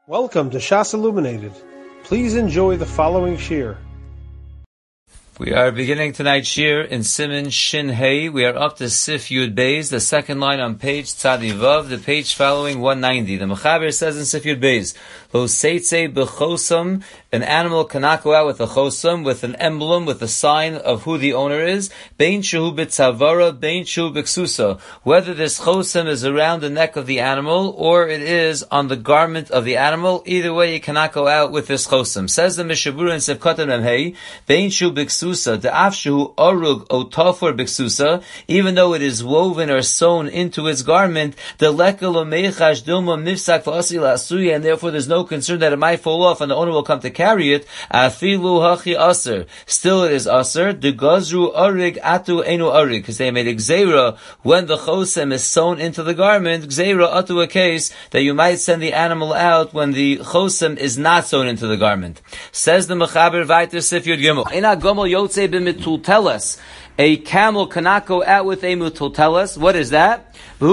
Welcome to Shas Illuminated. Please enjoy the following shir. We are beginning tonight's shir in Siman Shin Hey. We are up to Sif Yud Beis, the second line on page Tzadi Vav, the page following 190. The Mechaber says in Sif Yud Beis, Lo Seitze B'chosam, an animal cannot go out with a chosam, with an emblem, with a sign of who the owner is, Bein Shehu B'tzavara, Bein Shehu B'ksusa, whether this chosam is around the neck of the animal, or it is on the garment of the animal, either way you cannot go out with this chosam. Says the Mishabura in Sif Katan Mem Hey, Bein Shehu B'ksusa, the afshu arug otafur biksusa, even though it is woven or sewn into its garment, the lekelo meichash dilma mifsak v'asi la'asuya, and therefore there's no concern that it might fall off and the owner will come to carry it. Afilu hachi aser, still it is aser. The gazru arig atu enu arig, because they made a gzeira when the chosem is sewn into the garment. Gzeira atu, a case that you might send the animal out when the chosem is not sewn into the garment. Says the Mechaber Vayter Sif Yud Gimel. Ina gomel yotze b'mitulteles. A camel cannot go out with a mitulteles. What is that?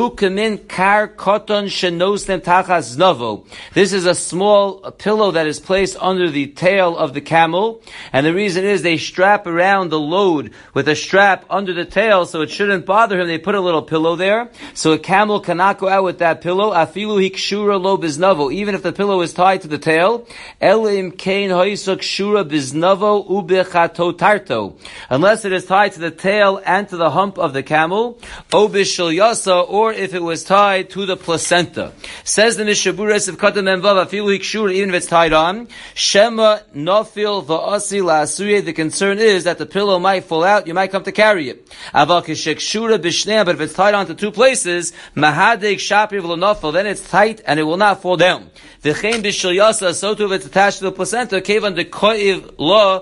This is a small pillow that is placed under the tail of the camel, and the reason is they strap around the load with a strap under the tail so it shouldn't bother him. They put a little pillow there, so a camel cannot go out with that pillow. Afilu hikshura lo biznavo, even if the pillow is tied to the tail. Elim kain hoisuk shura biznavo ubechatotarto, unless it is tied to the tail and to the hump of the camel. Obishal yasa, or if it was tied to the placenta. Says the Mishaburas of Katan Memvav, afilu hikshur, even if it's tied on. Shema nofil va'asi la'asuye, the concern is that the pillow might fall out, you might come to carry it. Aval kishekshura b'shnei, but if it's tied on to two places, mahadek shapir v'lo, then it's tight and it will not fall down. V'chein b'shil yasa, so too if it's attached to the placenta, kevan de ko'iv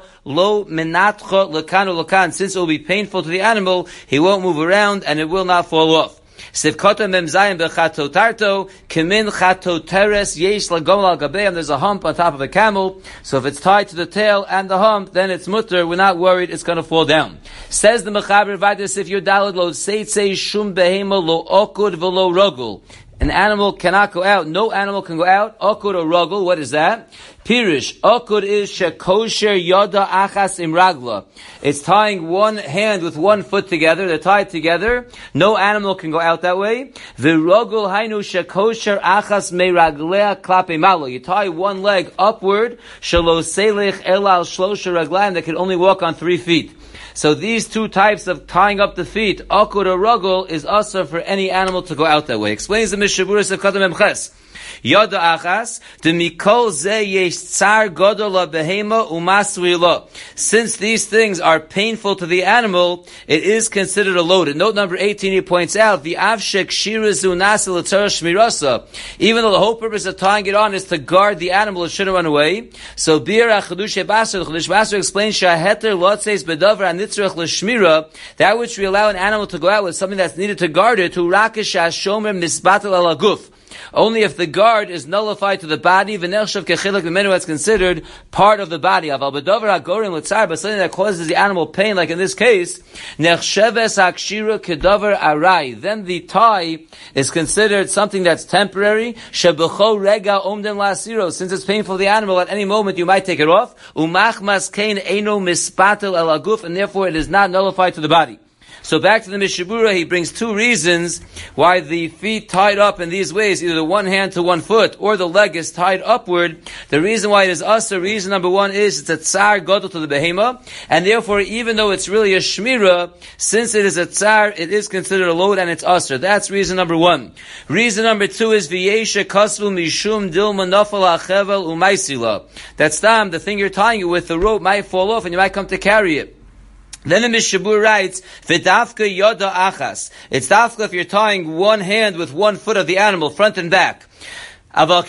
lo menatcha lekanu lekan, since it will be painful to the animal, he won't move around and it will not fall off. Sivkota memzayim bechatotarto kimin chatoteres yesh lagom al gabeim. There's a hump on top of a camel, so if it's tied to the tail and the hump, then it's mutter. We're not worried it's going to fall down. Says the Mechaber Vayter, if you're dalad lo seitzei shum behema lo okud v'lo rogul. An animal cannot go out. No animal can go out. Okud or rogul. What is that? Pirish. Okud is shekosher yoda achas imragla. It's tying one hand with one foot together. They're tied together. No animal can go out that way. V'rogul hainu shekosher achas meiraglea klape malo. You tie one leg upward. Shalo selech elal shlosha raglaim, that can only walk on 3 feet. So these two types of tying up the feet, akud or rugul, is asur for any animal to go out that way. Explains the Mishaburas of Katan Memches. Yada achas, de mikol ze yesh tsar godol behema umasrila. Since these things are painful to the animal, it is considered a load. In note number 18, he points out, the avshek shirazu nasil shmirasa. Even though the whole purpose of tying it on is to guard the animal, it shouldn't run away. So bir achadushe basar, the Chadush Basar explains shaheter lotzeis bedavar anitzrach l'shmira, that which we allow an animal to go out with something that's needed to guard it, to rakish hashomer misbatel ala guf. Only if the guard is nullified to the body, v'nechshav kechilek v'menu, it's considered part of the body. Aval b'dover hagorim l'tzar, but something that causes the animal pain, like in this case, nechsheves hakshira kedover arai. Then the tie is considered something that's temporary. Shebecho rega omden lasiro. Since it's painful to the animal, at any moment you might take it off. Umachmas kein eino mispatel el aguf, and therefore it is not nullified to the body. So back to the Mishabura, he brings two reasons why the feet tied up in these ways, either the one hand to one foot, or the leg is tied upward. The reason why it is usher, reason number one is it's a tsar godol to the behema, and therefore even though it's really a shmira, since it is a tsar, it is considered a load and it's usher. That's reason number one. Reason number two is v'yesha kasvu mishum dilma nafal achevel umaisila. That's the thing you're tying it with, the rope might fall off and you might come to carry it. Then the Mishabur writes, "V'dafka yoda achas." It's dafka if you're tying one hand with one foot of the animal, front and back. But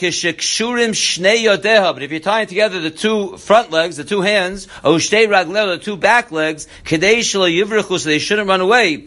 if you're tying together the two front legs, the two hands, or the two back legs, so they shouldn't run away.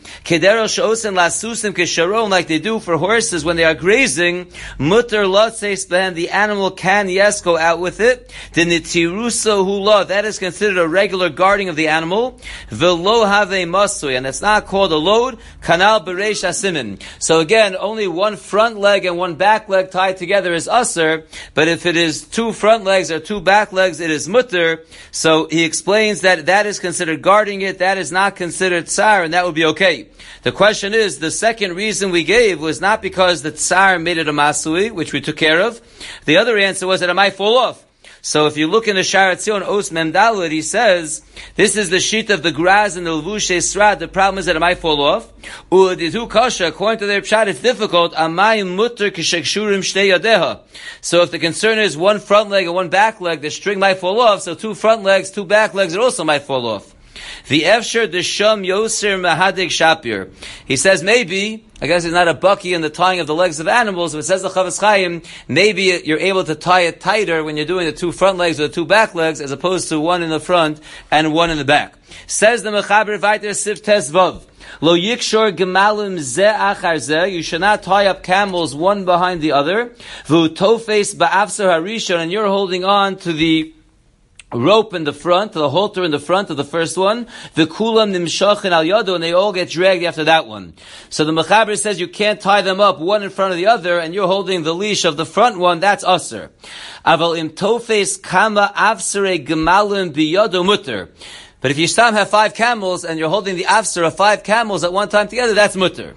Like they do for horses when they are grazing, the animal can, yes, go out with it. That is considered a regular guarding of the animal. And it's not called a load. So again, only one front leg and one back leg tied together together is Aser, but if it is 2 front legs or 2 back legs, it is Mutter. So he explains that that is considered guarding it, that is not considered Tsar, and that would be okay. The question is, the second reason we gave was not because the Tsar made it a Masui, which we took care of. The other answer was that it might fall off. So if you look in the Sha'ar Tzion, Os Mem Daled, he says, this is the sheet of the Graz and the Levushe Srad. The problem is that it might fall off. U'adidu kasha, according to their pshat, it's difficult. Amai mutter kishekshurim shtei yadeha. So if the concern is 1 front leg and 1 back leg, the string might fall off. So 2 front legs, 2 back legs, it also might fall off. The Efsher Desham Yoser Mahadik Shapir. He says maybe, I guess it's not a bucky in the tying of the legs of animals, but it says the Chavetz Chaim, maybe you're able to tie it tighter when you're doing the 2 front legs or the 2 back legs, as opposed to 1 in the front and 1 in the back. Says the Mechaber Vayter Sif Tes Vav. Lo yikshor gemalim ze achar ze. You should not tie up camels one behind the other. Vu tofes ba'afsar harishon, and you're holding on to the rope in the front, the halter in the front of the first one, the kulam nimshachin al yado, and they all get dragged after that one. So the Mechaber says you can't tie them up one in front of the other, and you're holding the leash of the front one, that's aser. Aval im tofes kama avsare gemalim biyado mutter. But if you have 5 camels, and you're holding the afsar of 5 camels at one time together, that's mutter.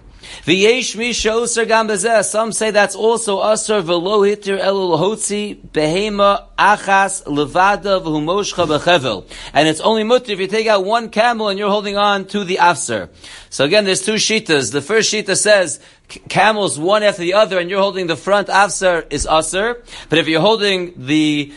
Some say that's also asr v'lo hitir elu lahotzi behema achas levada v'humoshcha b'chevel, and it's only mutter if you take out 1 camel and you're holding on to the afsar. So again, there's 2 shitas. The first shita says camels one after the other, and you're holding the front afsar is asr. But if you're holding the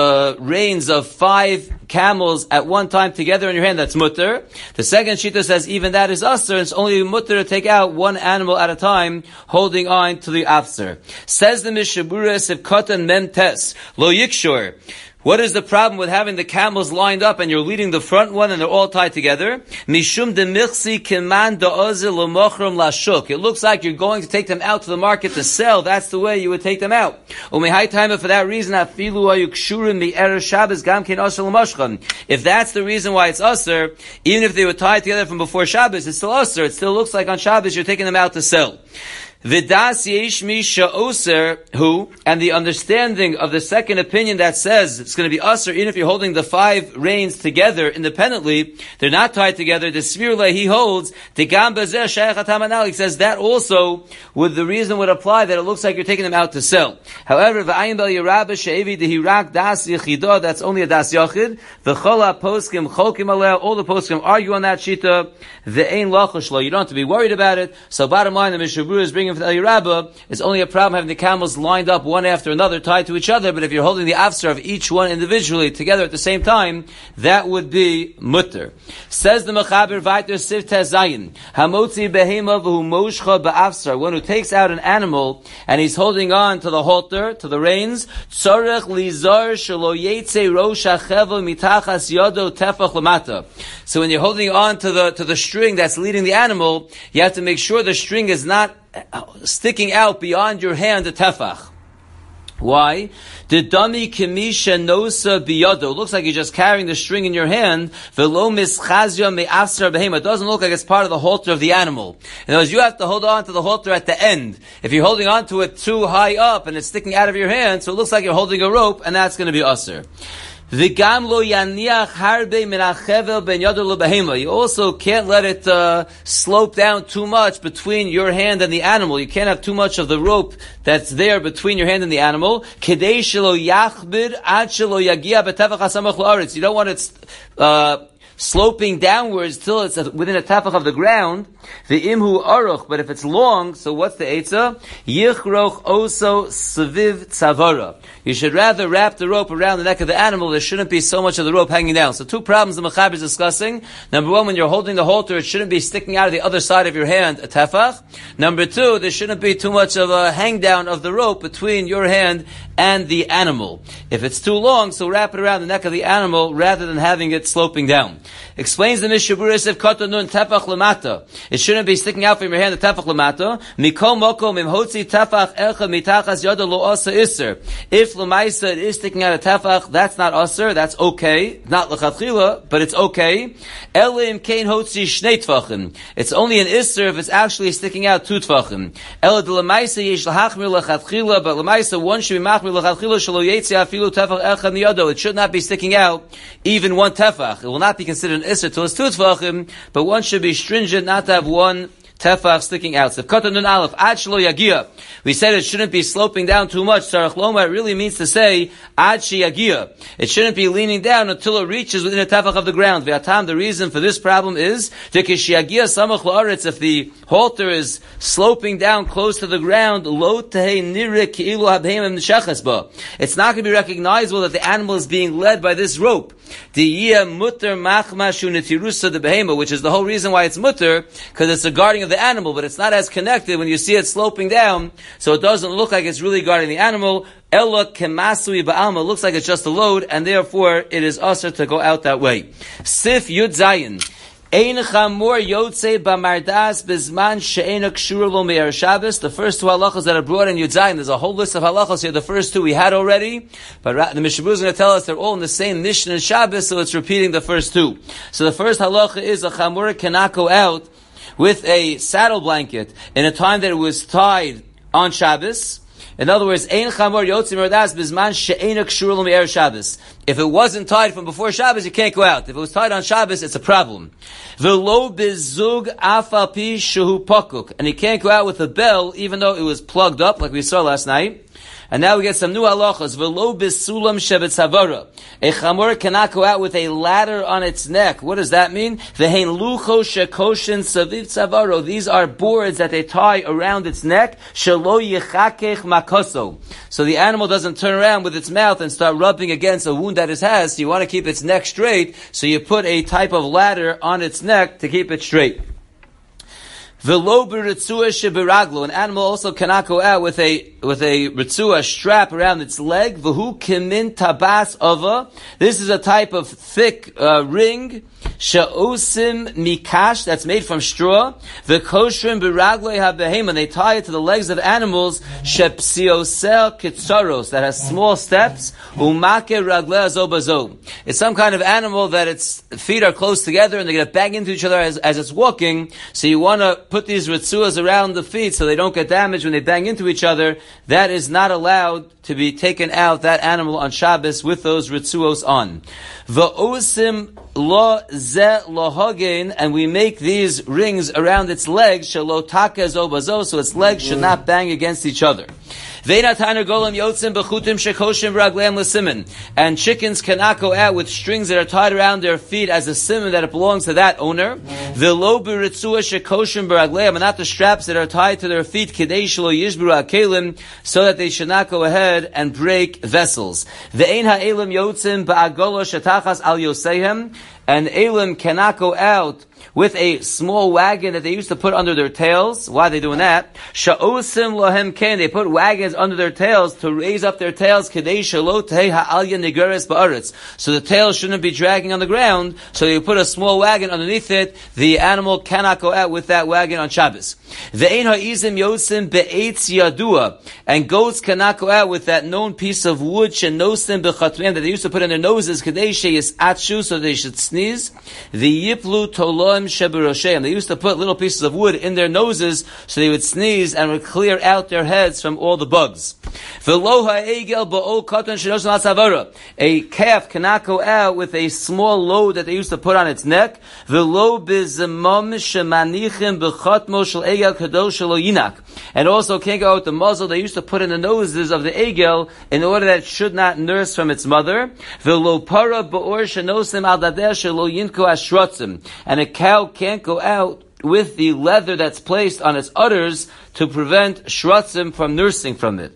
reins of 5 camels at one time together in your hand, that's mutter. The second shita says even that is asr, and it's only mutter to take out 1 animal at a time, holding on to the afsar. Says the Mishabura Sivkatan Mem-Tes, Lo Yikshor. What is the problem with having the camels lined up and you're leading the front one and they're all tied together? Mishum de michsi keman da'ozil l'mochram lashuk. It looks like you're going to take them out to the market to sell. That's the way you would take them out. Umehai time, for that reason, afilu ayukshurim mi'er Shabbos gam ken asr l'moshcham. If that's the reason why it's asr, even if they were tied together from before Shabbos, it's still asr. It still looks like on Shabbos you're taking them out to sell. Vidas yesh mi sha'oser hu, and the understanding of the second opinion that says it's going to be usher even if you're holding the 5 reins together independently, they're not tied together. The Svirle he holds the gam bezeh shayach hatamanal. He says that also the reason would apply that it looks like you're taking them out to sell. However, v'ayin bel yirabah she'evi dehirak das yichidah, that's only a das yachid. V'chola poskim cholkim aleh, all the poskim argue on that shita. Ve'ein lachash lo, you don't have to be worried about it. So bottom line, the Mishabur is bringing for the Elirabah, it's only a problem having the camels lined up one after another, tied to each other, but if you're holding the afsar of each one individually together at the same time, that would be mutter. Says the Mechaber Vayter Sif Tezayin, Hamotzi behema v'hu moshcha ba'afsar, one who takes out an animal and he's holding on to the halter, to the reins, tzorech lizar shelo yetze rosh hachevel mitachas yado tefach lamata. So when you're holding on to the string that's leading the animal, you have to make sure the string is not sticking out beyond your hand a tefach. Why? The dami kimisha nosa biyado. It looks like you're just carrying the string in your hand. Velo mischazia me'afsar behema. It doesn't look like it's part of the halter of the animal. In other words, you have to hold on to the halter at the end. If you're holding on to it too high up and it's sticking out of your hand, so it looks like you're holding a rope, and that's going to be usher. You also can't let it slope down too much between your hand and the animal. You can't have too much of the rope that's there between your hand and the animal. You don't want it sloping downwards till it's within a tefach of the ground. The imhu aruch, but if it's long, so what's the eitzah? Yichroch oso saviv tzavara. You should rather wrap the rope around the neck of the animal. There shouldn't be so much of the rope hanging down. So 2 problems the Mechaber is discussing. Number 1, when you're holding the halter, it shouldn't be sticking out of the other side of your hand, a tefach. Number 2, there shouldn't be too much of a hang down of the rope between your hand and the animal. If it's too long, so wrap it around the neck of the animal rather than having it sloping down. Explains the Mishaburis if katan nun tefach lemata. It shouldn't be sticking out from your hand, the tefach lemata. Mikol mokom im hotzi tefach echa mitachas yada lo asa iser. If lemaisa it is sticking out a tefach, that's not aser, that's okay. Not lechatchila, but it's okay. Elim kein hotzi shnei tefachim. It's only an iser if it's actually sticking out 2 tefachim. Ela de lemaisa yesh lahachmir lechatchila, but lemaisa one should be machmir lechatchila shelo yetzi afilu tefach echa miyado. It should not be sticking out even 1 tefach. It will not be considered an iser till it's 2 tefachim, but one should be stringent not to have 1 tefach sticking out. So katan nun aleph ad shelo yagia. We said it shouldn't be sloping down too much. Sarach loma, it really means to say ad sheyagia. It shouldn't be leaning down until it reaches within a tefach of the ground. V'atam, the reason for this problem is dekeshiyagia samach la'aretz. If the halter is sloping down close to the ground, lo tehei nire ki'ilu habheim neshachas ba. It's not going to be recognizable that the animal is being led by this rope. Diyah mutter machmashu netirusa de behema, which is the whole reason why it's mutter, because it's the guarding of the animal, but it's not as connected when you see it sloping down, so it doesn't look like it's really guarding the animal. Ella kemasui ba'alma, looks like it's just a load, and therefore it is usher to go out that way. Sif Yud Zayin. Ein chamor yotze b'mardas bizman she'ena kshur lo me'er Shabbos. The first 2 halachos that are brought in Yud Zayin, there's a whole list of halachos here. The first 2 we had already, but the Mishabur is going to tell us they're all in the same Mishnah and Shabbos, so it's repeating the first 2. So the first halacha is a chamor cannot go out with a saddle blanket in a time that it was tied on Shabbos. In other words, ein chamor yotze b'mardas bizman she'ena kshur lo me'er Shabbos. If it wasn't tied from before Shabbos, you can't go out. If it was tied on Shabbos, it's a problem. V'lo bizug afal pi shehu pakuk. And he can't go out with a bell, even though it was plugged up, like we saw last night. And now we get some new halachas. V'lo bisulam shebetzavara. A chamor cannot go out with a ladder on its neck. What does that mean? V'hein lucho shekoshin saviv tzavaro. These are boards that they tie around its neck. Shelo yichakech makoso. So the animal doesn't turn around with its mouth and start rubbing against a wound that it has. So you want to keep its neck straight. So you put a type of ladder on its neck to keep it straight. V'lo b'ritzua shebiraglo. An animal also cannot go out with a ritzua strap around its leg. V'hu kimin tabas ava. This is a type of thick ring. Sha'osim mikash, that's made from straw. V'koshrim b'raglo habehema. They tie it to the legs of animals. Shepsiosel kitsaros, that has small steps. Umake ragleh azobazo. It's some kind of animal that its feet are close together and they're going to bang into each other as it's walking. So you want to put these ritzuas around the feet so they don't get damaged when they bang into each other. That is not allowed to be taken out, that animal, on Shabbos with those ritzuos on. V'osim lo ze lohagen, and we make these rings around its legs, shelo taka zobazo, so its legs should not bang against each other. And chickens cannot go out with strings that are tied around their feet as a simon that it belongs to that owner. And not the straps that are tied to their feet, so that they should not go ahead and break vessels. And elim cannot go out with a small wagon that they used to put under their tails. Why are they doing that? Sha'osim lohem ken. They put wagons under their tails to raise up their tails. Kedei shelo tehei ha'alya nigeres ba'aretz. So the tail shouldn't be dragging on the ground. So you put a small wagon underneath it. The animal cannot go out with that wagon on Shabbos. Ve'ein ha'izim yosim be'etz yadua. And goats cannot go out with that known piece of wood shenosim b'chatmeim that they used to put in their noses. Kedei sheyis atshu, so they should sneeze. The yiplu tolo. They used to put little pieces of wood in their noses so they would sneeze and would clear out their heads from all the bugs. A calf cannot go out with a small load that they used to put on its neck. And also can't go out with the muzzle they used to put in the noses of the egel in order that it should not nurse from its mother. And a cow can't go out with the leather that's placed on its udders to prevent shratzim from nursing from it.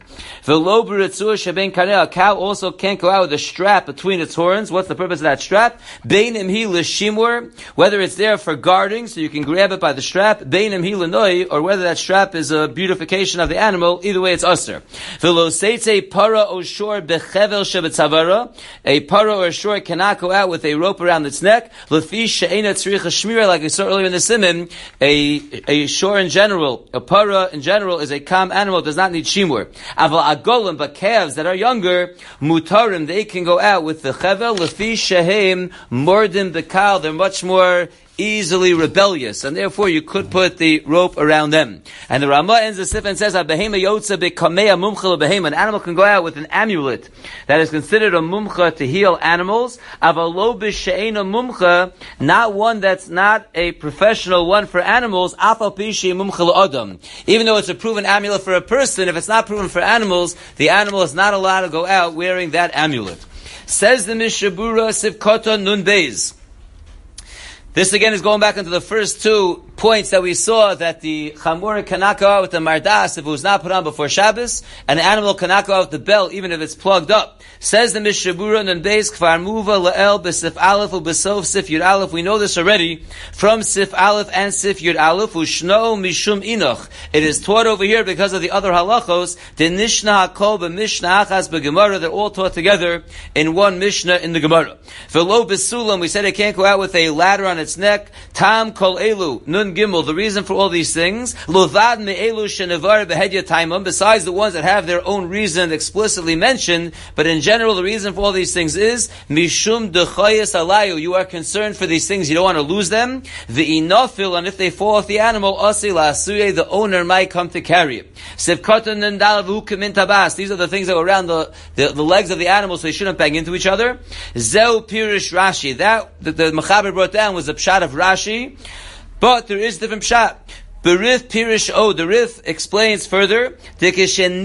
A cow also can't go out with a strap between its horns. What's the purpose of that strap? Beinim hi l'shimur, whether it's there for guarding, so you can grab it by the strap, beinim hi l'noi, or whether that strap is a beautification of the animal, either way it's usher. V'lo seitze para o shor bechevel shebetzavara, a para or a shor cannot go out with a rope around its neck, l'fi she'ena tzricha shmira, like we saw earlier in the siman, a shor in general, a para in general is a calm animal, does not need shimur. Aval agolim, but calves that are younger, mutarim, they can go out with the chevel, lefi shehem, mordim bekal, they're much more easily rebellious, and therefore you could put the rope around them. And the Ramah ends the sif and says, an animal can go out with an amulet that is considered a mumcha to heal animals, not one that's not a professional one for animals, even though it's a proven amulet for a person. If it's not proven for animals, the animal is not allowed to go out wearing that amulet. Says the Mishabura Sivkota Nun Beis. This again is going back into the first 2 points that we saw, that the chamor cannot go out with the mardas if it was not put on before Shabbos, and the animal cannot go out with the bell even if it's plugged up. Says the Mishabura Nun Beis Kfar Muva La'el B'Sif Aleph U'B'Sof Sif Yud Aleph. We know this already from Sif Aleph and Sif Yud Aleph. U'Shno Mishum Inoch. It is taught over here because of the other halachos. The Nishna HaKol B'Mishnah Achaz B'Gemara. They're all taught together in one Mishnah in the Gemara. V'Lo B'Sulam. We said it can't go out with a ladder on its neck. Tam Kol Elu Nun Gimel. The reason for all these things, Lovad Me'elu Shenevar Behedya Taimam. Besides the ones that have their own reason explicitly mentioned, but in general, the reason for all these things is Mishum Dechayas Alayu. You are concerned for these things; you don't want to lose them. Ve'inofil, and if they fall off the animal, Asila Asuye, the owner might come to carry it. Sivkatan Nendal V'Hukamin Tabas. These are the things that were around the legs of the animal, so they shouldn't bang into each other. Zeu Pirish Rashi. That the Mechaber brought down was the pshat of Rashi. But there is different pshat. The Rif Pirish the Rif explains further, if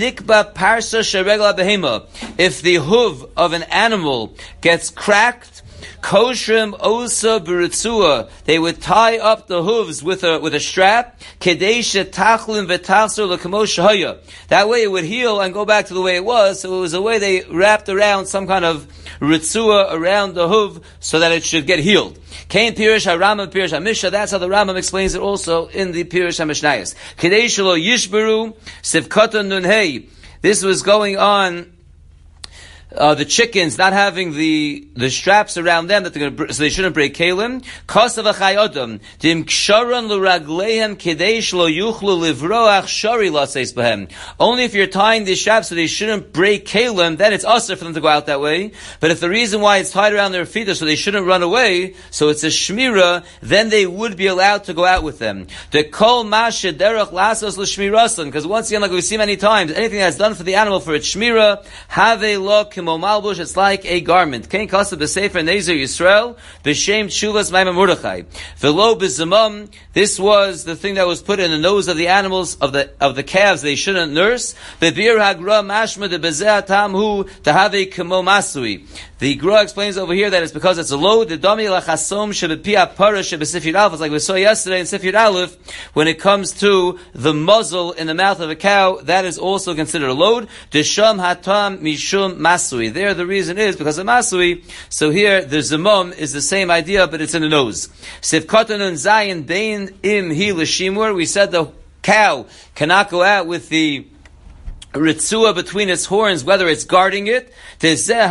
the hoof of an animal gets cracked, Koshrim osa b'ritzua, they would tie up the hooves with a strap, kedesha tachlin v'tachzor l'kamosh haya. That way it would heal and go back to the way it was. So it was a way they wrapped around some kind of ritzua around the hoof so that it should get healed. Kain Pirish HaRambam Pirish HaMishnah. That's how the Rambam explains it also in the Pirish HaMishnayos. Kedesha lo yishberu sivkata nun hey. This was going on. The chickens not having the straps around them so they shouldn't break kalim. Kosav achayodam dim ksharon l'ragleihem kedeish lo yuchlu livroach shari laseis behem. Only if you're tying the straps so they shouldn't break kalim, then it's usher for them to go out that way. But if the reason why it's tied around their feet is so they shouldn't run away, so it's a shmira, then they would be allowed to go out with them. The kol mashe derech lasos l'shmirasan, because once again, like we've seen many times, anything that's done for the animal for its shmira, have a look. It's like a garment. Kain kasab b'sefer Nezer Yisrael b'shem tshuvas ma'imah Mordechai. V'lo b'zamam. This was the thing that was put in the nose of the animals of the calves they shouldn't nurse. V'bir hagra mashma de bezeh tamhu tahave kamo masui. The Gra explains over here that it's because it's a load. The dami lachasom shebepi para shebesif Yud Aleph. It's like we saw yesterday in Sif Yud Aleph. When it comes to the muzzle in the mouth of a cow, that is also considered a load. Desham hatam mishum masui. There the reason is because of masui. So here the zamum is the same idea, but it's in the nose. Sif katanun zayin bein im hi l'shimur. We said the cow cannot go out with the ritzua between its horns, whether it's guarding it. That's an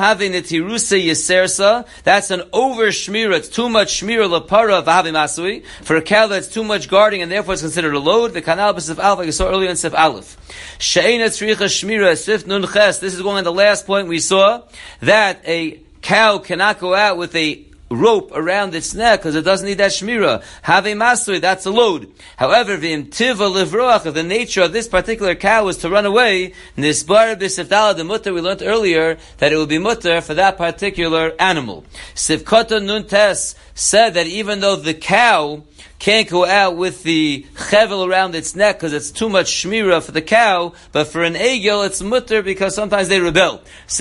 over shmira. It's too much shmira lapara v'havi masui. For a cow that's too much guarding and therefore it's considered a load. The kanal b'sif aleph, like I saw earlier in Sif Aleph. She'ena tzricha shmira sif nun ches. This is going on the last point we saw, that a cow cannot go out with a rope around its neck because it doesn't need that shmira. Have a masui, that's a load. However, v'imtiva livroach, the nature of this particular cow was to run away. Nisbar b'sifdala the mutter, we learned earlier that it would be mutter for that particular animal. Sivkota nuntes said that even though the cow can't go out with the chevel around its neck because it's too much shmira for the cow, but for an egel it's mutter because sometimes they rebel.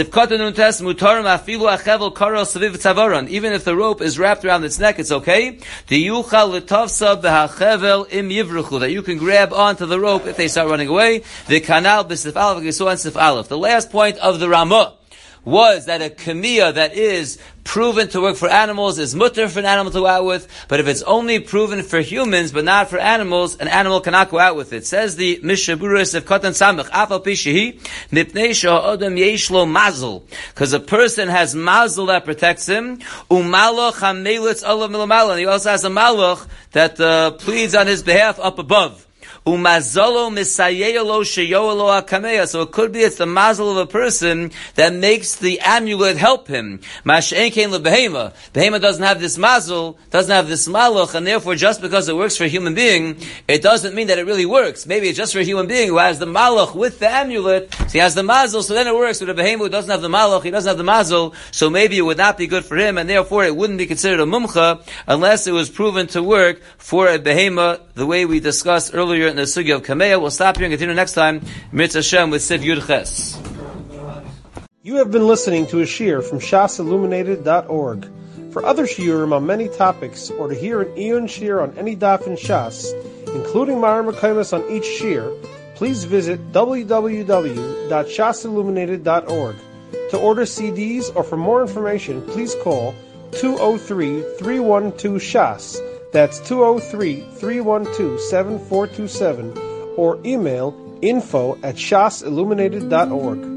Even if the rope is wrapped around its neck, it's okay. That you can grab onto the rope if they start running away. The canal b'sif aleph and sif aleph. The last point of the Ramah was that a kamiyah that is proven to work for animals is mutter for an animal to go out with, but if it's only proven for humans but not for animals, an animal cannot go out with it. Says the Mishaburis of Katan Samach, Afal Pishihi, Mipnei Sha'odam Yeshlo Mazel, because a person has mazel that protects him, Umaloch HaMelitz Allah Milamala, and he also has a malach that pleads on his behalf up above. Umazolo misayelo sheyoelo akameya. So it could be it's the mazel of a person that makes the amulet help him. Mash'en kein lebehema. Behema doesn't have this mazel, doesn't have this malach, and therefore just because it works for a human being, it doesn't mean that it really works. Maybe it's just for a human being who has the malach with the amulet, so he has the mazel, so then it works. With a behema who doesn't have the malach, he doesn't have the mazel, so maybe it would not be good for him, and therefore it wouldn't be considered a mumcha unless it was proven to work for a behema, the way we discussed earlier in the sugya of Kameya. We'll stop here and continue next time, Mitzvah Hashem, with Siv Yud Ches. You have been listening to a shiur from shasilluminated.org. For other shiurim on many topics, or to hear an Iyun shiur on any daf in Shas, including Ma'ar Mekaymas on each shiur, please visit www.shasilluminated.org. To order CDs or for more information, please call 203-312-SHAS. That's 203-312-7427, or email info@shasilluminated.org.